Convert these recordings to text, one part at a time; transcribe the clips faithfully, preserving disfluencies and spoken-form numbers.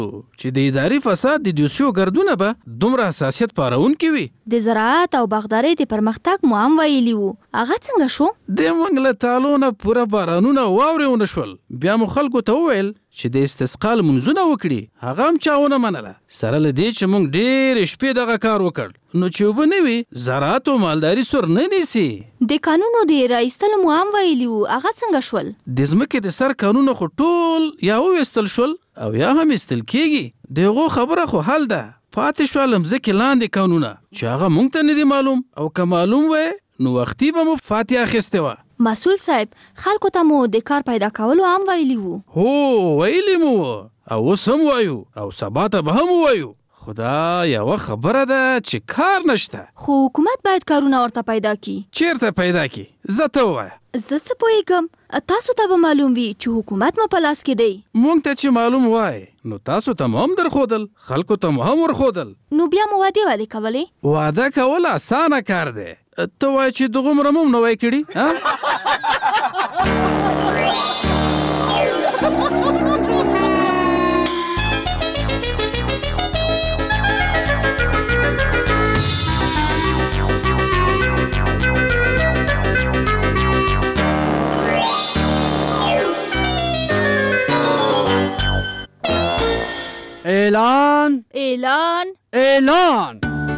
چې د اداري فساد د دوسیو ګردونه به دومره حساسیت پارونکي وي. د زراعت او باغدارۍ د پرمختګ مو هم ویلي وو، هغه څنګه شو؟ د موږ له تالو نه پوره بارانونه واورې ونه شول. بیا مو خلکو ته وویل چې د استسقا لمونځونه وکړي، هغه هم چا ونه منله. سره له دې چې موږ ډېرې شپې دغه کار وکړ، نو چې اوبه نه وي زراعت او مالداري سور نه نیسي. د قانونو د رایستلو مو هم ویلي وو، هغه څنګه شول؟ د ځمکې د سر قانونه خو ټول یا وویستل شول او یا هم ایستل کېږي. د هغو خبره خو حل ده. پاتې شول مځکې لاندې قانونه چې هغه موږ ته نه دي معلوم، او که معلوم وی نو وختي به مو فاتحه اخیستې وه. مسئول صاحب، خلکو ته مو د کار پیدا کولو هم ویلي وو. هو ویلي مو او اوس هم وایو او سبا ته به هم وایو. خدا یوه خبره ده چې کار نشته. خو حکومت باید کارونه ورته پیدا کی. چیرته پیدا کی؟ زه ته ووایه. زه څه پوهېږم، تاسو ته به معلوم وي چې حکومت مو په لاس کې دی. مونږ ته چې معلوم وای نو تاسو ته مو هم درښودل، خلکو ته مو هم ورښودل. نو بیا مو وعدې وعدې کولې؟ واده کول اسانه کار دی. ته وایې چې دغومره مو هم نه وای کړي. اعلان اعلان اعلان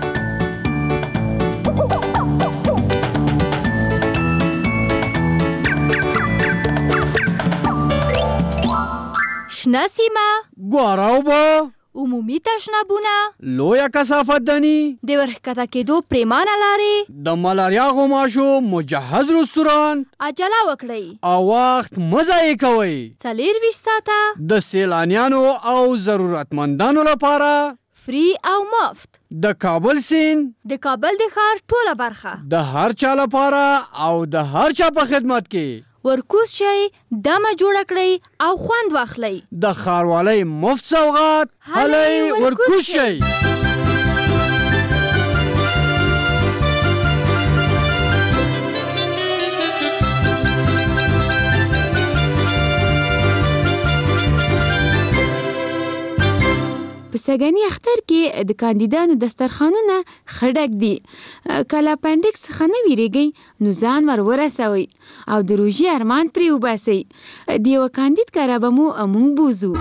شنه سیمه، ګواره اوبه، عمومي تشنابونه، لویه کثافت دني، د ورښکته کېدو پریمانه لارې، د ملاریا غوماشو مجهز رستوران. عجله وکړئ او وخت مه ضایع کوئ. څلېرویشت ساعته د سیلانیانو او ضرورتمندانو لپاره فری او مفت. د کابل سیند د کابل د ښار ټوله برخه د هر چا لپاره او د هر چا په خدمت کې. ورکوز شئ، دمه جوړه کړئ او خوند واخلئ. د ښاروالۍ مفت سوغات هلئ ورکوز شئ. په سږني اختر کې د کاندیدانو دسترخوانونه ښه ډک دي. که له اپنډکس څخه نه ویریږئ نو ځان ور ورسوئ او د روژې ارمان پرې وباسئ. د یوه کاندید کره به مو موږ بوزو.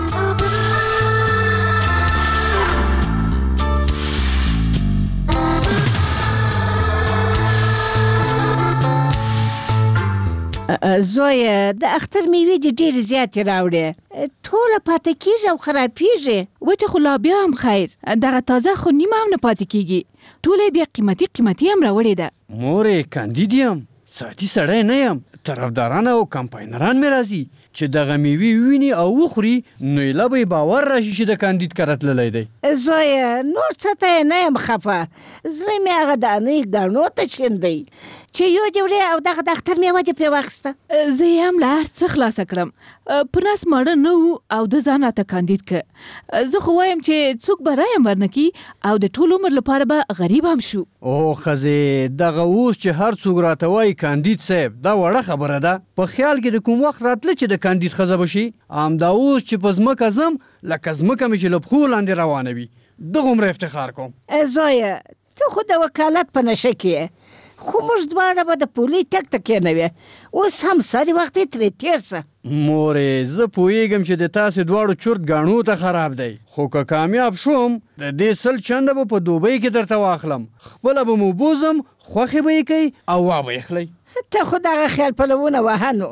زویه د اختر میوې دې ډېرې زیاتې راوړې، ټوله پاتې کېږي او خرابېږي. وچه خو لا بیا هم خیر، دغه تازه خو نیمه هم نه پاتې کېږي. ټوله بیا قیمتي قیمتي هم راوړې ده. مورې کاندید یم، ساعتي سړی نه یم. طرفداران او کمپاینران مې راځي چې دغه میوې وویني او وخوري، نو ایله به یې باور راشي چې د کاندید کره تللی دی. زویه نور څه ته یې نه یم خفه، زړه مې هغه دانې ګاڼو ته شیندی چې یو دې وړې او دغه د اختر میوه دې پرې واخیسته. زه یې هم له هر څه خلاصه کړم. په نس ماړه نه وو او د ځان راته کاندید که. زه خو وایم چې څوک به رای هم ورنکي او د ټول عمر لپاره به غریب هم شو. او ښځې دغه اوس چې هر څوک راته وایي کاندید صاحب، دا وړه خبره ده. په خیال کې د کوم وخت راتله چې د کاندید ښځه به شي؟ همدا اوس چې په ځمکه ځم لکه ځمکه مې چې له پښو لاندې روانه وي، دغومره افتخار کوم. زویه ته خو د وکالت په نشه کې، خو موږ دواړه به د پولي ټک ته کېنوې، اوس هم ساري وخت یې ترې تېر شه. مورې زه پوهېږم چې د تاسې دواړو چورت ګاڼو ته خراب دی، خو که کامیاب شوم د دې سل چنده به په دوبۍ کې درته واخلم، خپله به مو بوزم، خوښې به یې کوئ او وا به یې خلئ. ته خو دغه خیال پلوونه وهه نو.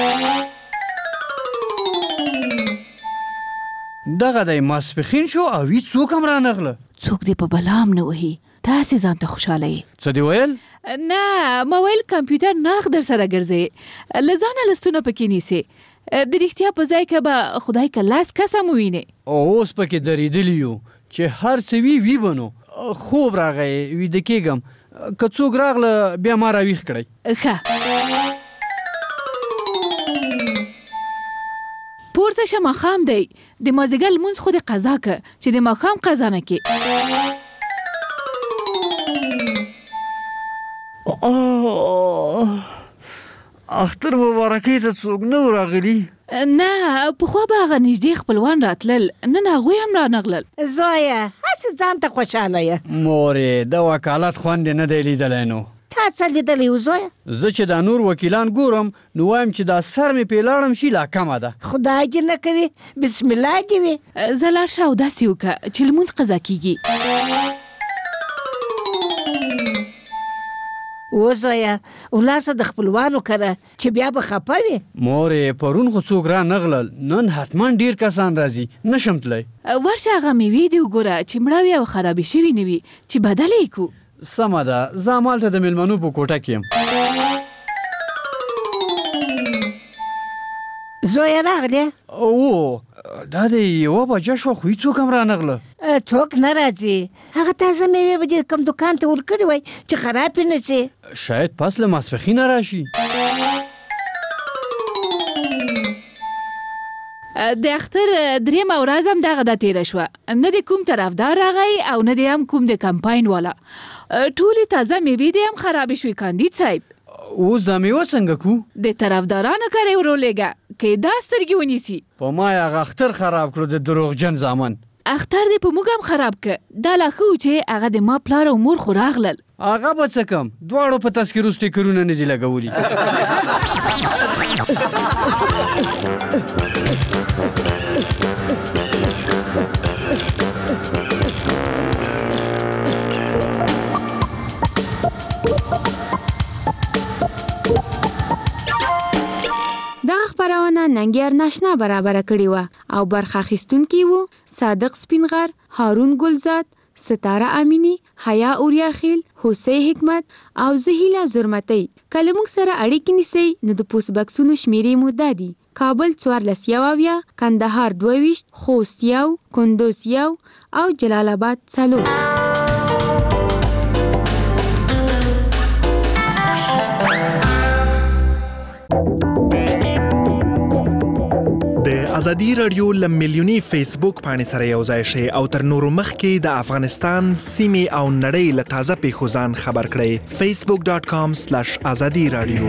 دغه دی ماسپښین شو او هېڅوک هم رانغله. څوک دې په بلا هم نه وهي، تاسې ځان ته خوشحاله یې. څه دې ویل؟ نه ما ویل کمپیوټر ناغ در سره ګرځئ، له ځانه لستونه پکې نیسئ. د رښتیا په ځای که به خدای که لاس قسم ووینې. او اوس پکې درېدلي یو چې هر څه وي وي به نو. خوب راغی، ویده کېږم، که څوک راغله بیا ما راویښ کړئ. ښه پورته شه، ماښام دی. د مازدیګر لمونځ خو دې قضا که چې د ماښام قضا نه کې. اختر مبارکۍ ته څوک نه و راغلي، نه پخوا به هغه نږدې خپلوان راتلل، نن هغوی هم رانغلل. زویه هسې ځان ته خوشحاله یې. مورې د وکالت خوند نه دی لیدلی نو. تا څه لیدلی و زویه؟ زه چې دا نور وکیلان ګورم نو وایم چې دا سر مې پې لاړم شي لا کمه ده. خدای دې نه کوي، بسم الله دې وي. زه لاړ شه او داسې وکړه چې لمونځ قضا کېږي. و زویه ولاړ شه د خپلوانو کره چې بیا به خفه وي. مورې پرون خو څوک را نغلل، نن حتما ډیر کسان راځي، نشم تلی. ورشه هغه میوې دې وګوره چې مړاوې او خرابې شوي نه وي چې بدله یې کړو. سمه ده، زه همالته د میلمنو په کوټه کې یم. زویه راغلی؟ او دا د یوه بجه شوه خو هېڅوک هم رانغله. څوک نه راځي، هغه تازه میوې به دې کوم دوکان ته ورکړې وای چې خراب یې نه شي. شاید پس له ماسپښینه راشي. د اختر درېیمه ورځ هم دغه ده تېره شوه، نه د کوم طرفدار راغی او نه د هم کوم د کمپاین والا. ټولې تازه میوې دې هم خرابې شوې کاندید صاحب. اوس دا میوه څنګه کو؟ د طرفدارانو کره یې ورولېږه که دا سترګې ونیسي. په ما یې هغه اختر خراب کړو د دروغجن زامن. اختر دې په موږ هم خراب که. دا لا ښه و چې هغه د ما پلار او مور خو راغلل. هغه به څه کم، دواړو په تذکرو سټیکرونه نه دي لګولي. دغه خپرونه ننګیار ناشنا برابره کړې وه او برخه اخیستونکي وو صادق سپینغر، هارون ګلزاد، ستاره امینی، حیا اوریاخیل، حسین حکمت او زه هیله زرمتی. که له موږ سره اړیکې نیسئ نو د پوسټ بکسونو شمیرې مو دا دي: کابل څوارلس یو اویا، کندهار دوه ویشت، خوست یو، کندوز یو او جلال آباد څلور. د ازادي رادیو له میلیوني فیسبوک پاڼې سره یو ځای شئ او تر نورو مخکې د افغانستان سیمې او نړۍ له تازه پیښو ځان خبر کړئ. فیسبوک ډاټ کام سلیش ازادي رادیو.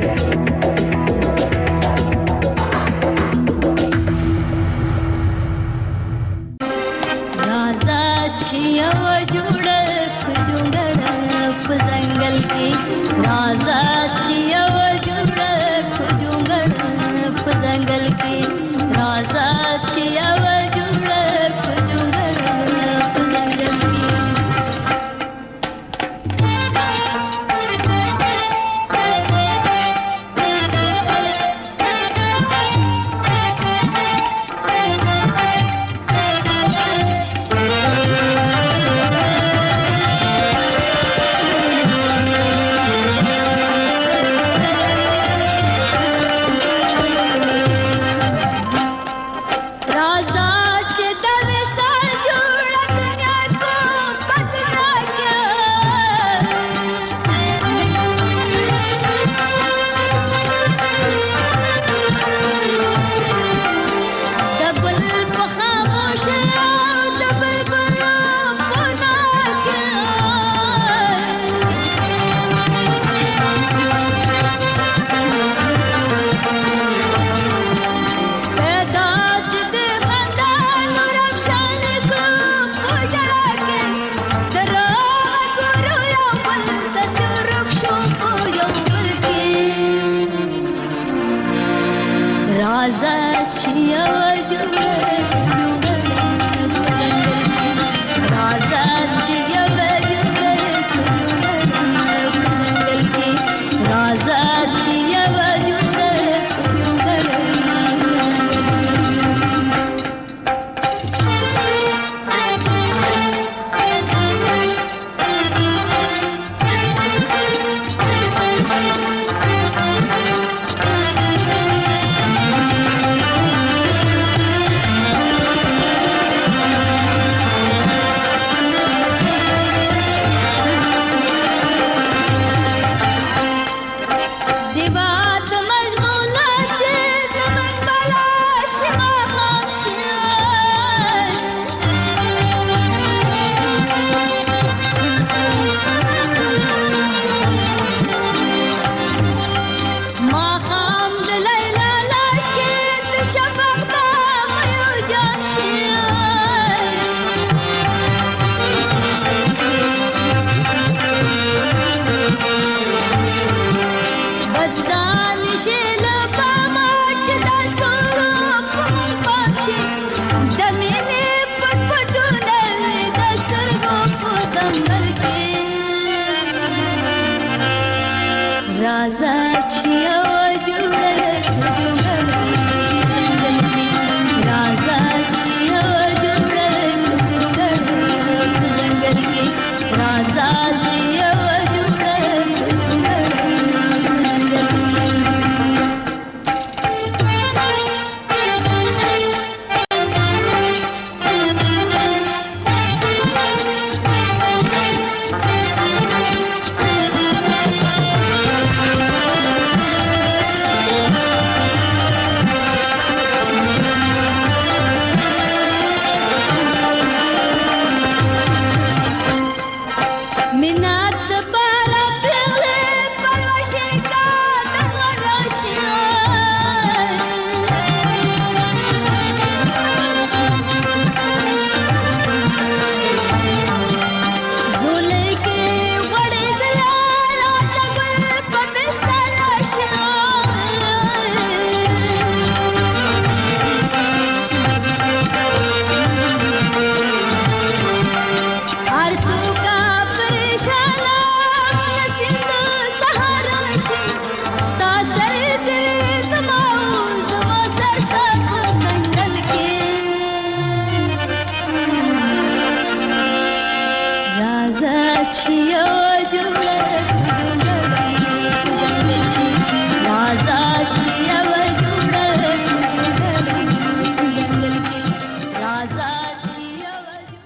چې یو